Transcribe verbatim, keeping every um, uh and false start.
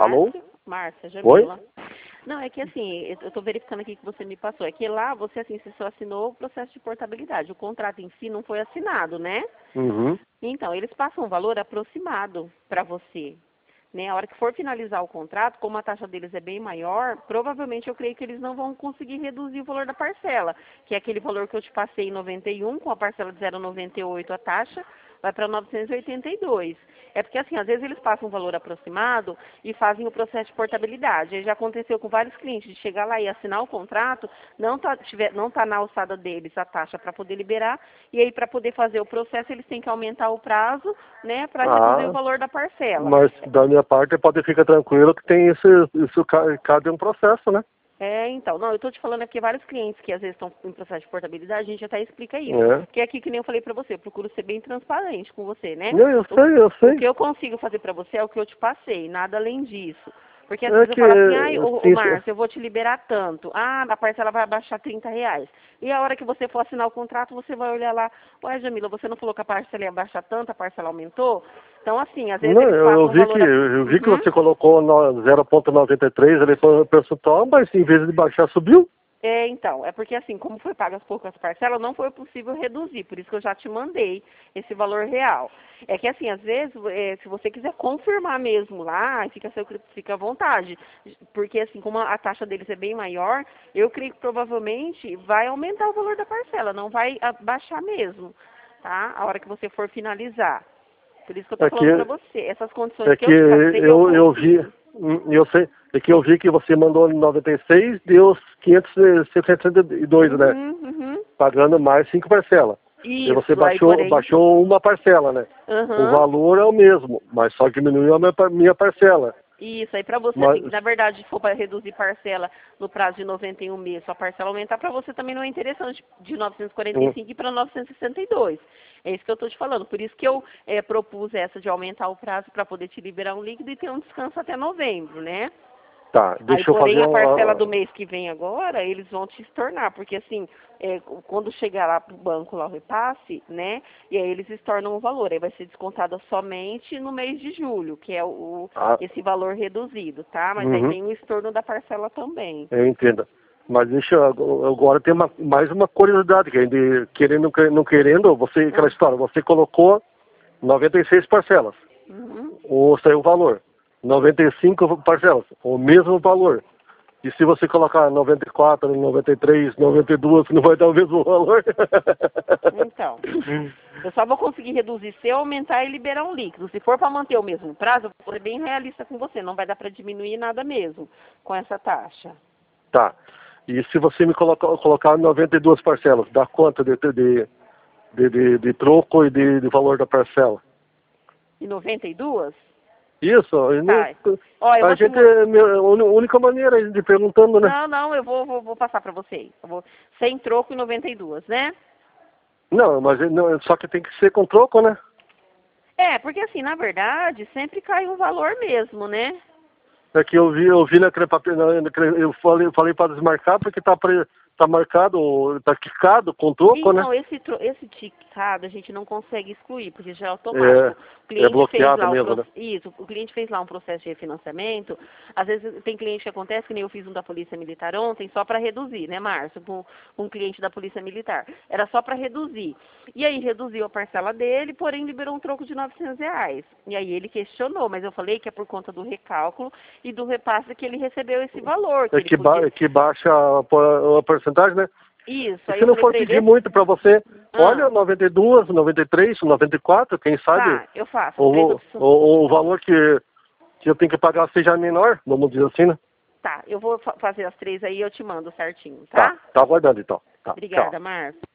Alô? Márcia, Márcia, Oi? Jamila. Não, é que assim, eu estou verificando aqui que você me passou. É que lá você, assim, você só assinou o processo de portabilidade. O contrato em si não foi assinado, né? Uhum. Então, eles passam um valor aproximado para você. Né? A hora que for finalizar o contrato, como a taxa deles é bem maior, provavelmente eu creio que eles não vão conseguir reduzir o valor da parcela, que é aquele valor que eu te passei em noventa e um, com a parcela de zero vírgula noventa e oito a taxa, vai para novecentos e oitenta e dois. É porque, assim, às vezes eles passam um valor aproximado e fazem o processo de portabilidade. Aí já aconteceu com vários clientes de chegar lá e assinar o contrato, não está não tá na alçada deles a taxa para poder liberar, e aí para poder fazer o processo eles têm que aumentar o prazo, né, para reduzir o Ah, valor da parcela. mas da minha parte pode ficar tranquilo que tem isso, isso ca- cabe um processo, né? É, então, não, eu estou te falando aqui vários clientes que às vezes estão em processo de portabilidade, a gente até explica isso. É. Porque aqui, que nem eu falei para você, eu procuro ser bem transparente com você, né? Não, eu O, sei, eu o sei. que eu consigo fazer para você é o que eu te passei, nada além disso. Porque às É vezes eu que, falo assim, ai, ô, ô sim, Márcio, eu vou te liberar tanto. Ah, a parcela vai abaixar trinta reais. E a hora que você for assinar o contrato, você vai olhar lá, ué, Jamila, você não falou que a parcela ia abaixar tanto, a parcela aumentou? Então, assim, às vezes não, eles eu, passam eu um vi que valor... A... eu vi que Uhum. você colocou no zero vírgula noventa e três ali para o percentual, mas em vez de baixar subiu. É, então, é porque assim, como foi pagas poucas parcelas, não foi possível reduzir, por isso que eu já te mandei esse valor real. É que assim, às vezes, é, se você quiser confirmar mesmo lá, fica, seu, fica à vontade, porque assim, como a taxa deles é bem maior, eu creio que provavelmente vai aumentar o valor da parcela, não vai baixar mesmo, tá? A hora que você for finalizar. Por isso que eu tô É que, falando pra você, essas condições é que que eu te passei, eu eu, eu vi, consigo. hum, eu sei, é que eu vi que você mandou em noventa e seis, deu quinhentos e setenta e dois, né? Uhum, uhum. Pagando mais cinco parcelas. E você Isso, aí baixou, porém... baixou uma parcela, né? O Aham. valor é o mesmo, mas só diminuiu a minha, par- minha parcela. Isso, aí para você, Mas, assim, que na verdade se for para reduzir parcela no prazo de noventa e um meses, sua parcela aumentar, para você também não é interessante de novecentos e quarenta e hum, cinco e para novecentos e sessenta e dois. É isso que eu estou te falando. Por isso que eu eh, propus essa de aumentar o prazo para poder te liberar um líquido e ter um descanso até novembro, né? tá, Aí, deixa eu fazer porém, a parcela uma... do mês que vem agora, eles vão te estornar, porque assim, é, quando chegar lá pro banco lá o repasse, né, e aí eles estornam o valor, aí vai ser descontada somente no mês de julho, que é o, o- Ah, esse valor reduzido, tá? Mas aí uhum, tem o estorno da parcela também. eu entendo. Mas deixa eu, agora tem uma, mais uma curiosidade, que ainda, querendo ou não querendo, você, aquela Ah, história, você colocou noventa e seis parcelas, uhum. ou saiu o valor. noventa e cinco parcelas, o mesmo valor. E se você colocar noventa e quatro, noventa e três, noventa e dois, não vai dar o mesmo valor? Então, eu só vou conseguir reduzir se eu aumentar e liberar um líquido. Se for para manter o mesmo prazo, eu vou ser bem realista com você, não vai dar para diminuir nada mesmo com essa taxa. Tá. E se você me colocar, colocar noventa e duas parcelas, dá quanto de, de, de, de, de troco e de, de valor da parcela? E noventa e duas? Isso, eu nem- Tá. Ó, eu a vou te... gente, mo- é a uni- única maneira de perguntando, né? Não, não, eu vou, vou, vou passar para você. Eu vou... Sem troco e noventa e duas, né? Não, mas não, só que tem que ser com troco, né? É, porque assim, na verdade, sempre cai um valor mesmo, né? É que eu vi, eu vi naquele papel, na- naquele- eu falei, falei para desmarcar porque tá, pre, tá marcado, tá quicado com troco, né? Então, esse, tro- esse ticado a gente não consegue excluir, porque já é automático. O É, é cliente fez bloqueado lá o mesmo, pro- né? isso, o cliente fez lá um processo de refinanciamento. Às vezes tem cliente que acontece, que nem eu fiz um da Polícia Militar ontem, só para reduzir, né, Márcio? Com um cliente da Polícia Militar. Era só para reduzir. E aí reduziu a parcela dele, porém liberou um troco de novecentos reais. E aí ele questionou, mas eu falei que é por conta do recálculo e do repasse que ele recebeu esse valor, que É ele que, ba podia... é que baixa a, po- a porcentagem, né? Isso, E aí se eu não falei for para pedir ele, muito para você, ah, olha noventa e dois, noventa e três, noventa e quatro, quem sabe tá, eu faço, as três o, opções. o, o valor que, que eu tenho que pagar seja menor, vamos dizer assim, né? Tá, eu vou fa- fazer as três aí e eu te mando certinho, Tá, tá? tá aguardando então. Tá, tchau. Obrigada, Márcio.